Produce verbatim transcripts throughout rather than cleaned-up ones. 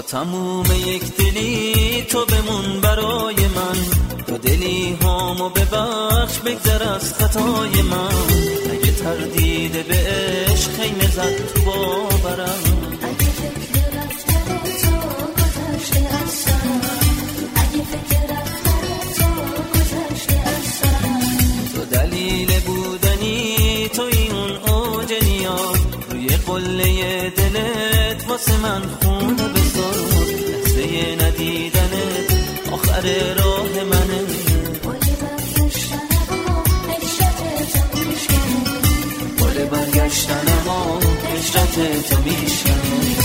تموم یک دلی تو بمون برای من، تو دلی هامو ببخش بگذر از خطای من. اگه تردید به عشق خیمه زد تو باورم، اگه فکر رفتن تو گذشته از سرم، اگه فکر رفتن تو گذشته از سرم. تو دلیل بودنی توی اون اوج نیاز، روی قله دلت واسه من خونه بذار. لحظه ندیدنت آخر راه منه، گل برگشتن ما عشرت تو میشکنه، گل برگشتن ما عشرت تو میشکنه.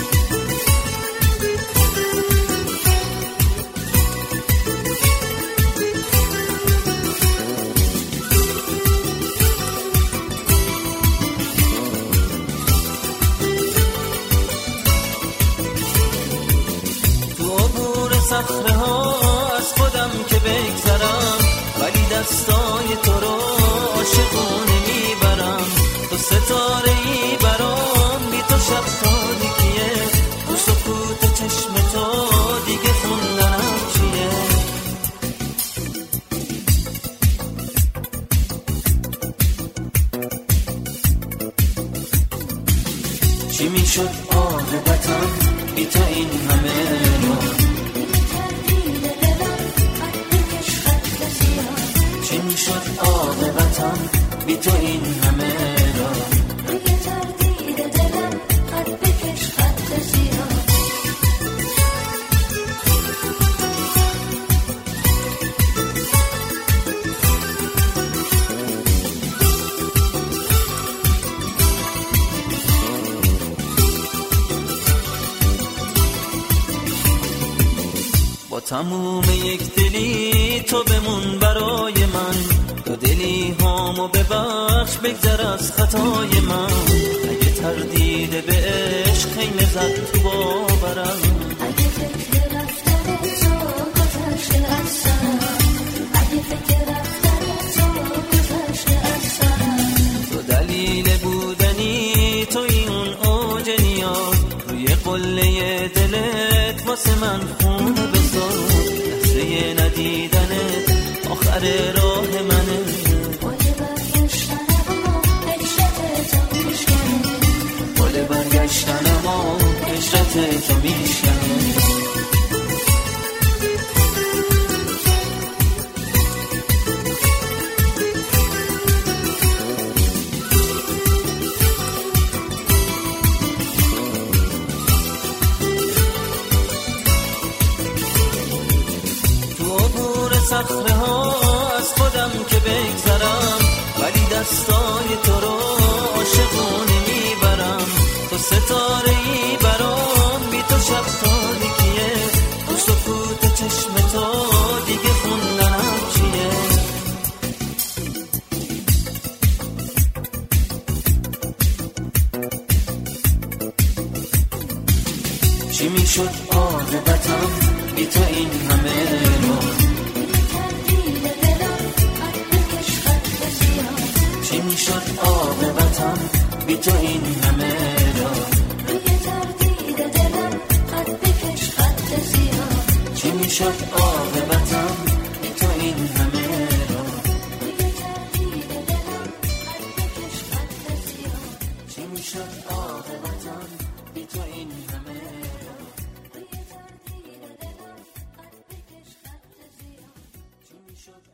صخره ها از خودم که بگذرم، ولی دستای تو رو عاشقونه میبرم. تو ستاره ای برام، بی تو شب تاریکیه، تو سکوت چشم تو دیگه خوندنم چیه. چی میشد عاقبتم بی تو این همه رو؟ چی میشد عاقبتم بی تو این همه را؟ روی تردید دلم خط بکش خط سیاه. با تموم یک دلی تو بمون برای من، تو دلی هامو ببخش بگذر از خطای من. اگه تردید به عشق خیمه زد تو باورم، اگه فکر رفتن تو گذشته از سرم، اگه فکر رفتن تو گذشته از سرم. تو دلیل بودنی توی اون اوج نیاز، روی قله دلت واسه من خونه بذار. لحظه ندیدنت آخر راه منه، گل برگشتن ما عشرت تو میشکنه، گل برگشتن ما عشرت تو میشکنه. صخره ها از خودم که بگذرم، ولی دستای تو رو عاشقونه میبرم. تو ستاره ای برام، بی تو شب تاریکیه، تو سکوت چشم تو دیگه خوندنم چیه. چی میشد عاقبتم بی تو این همه رو؟ چی میشد عاقبتم بی تو این همه را؟ روی تردید دلم خط بکش خط سیاه. چی میشد عاقبتم بی تو این همه را؟ روی تردید دلم خط بکش خط سیاه. چی میشد عاقبتم بی تو این همه را؟ روی تردید دلم خط بکش خط سیاه. چی میشد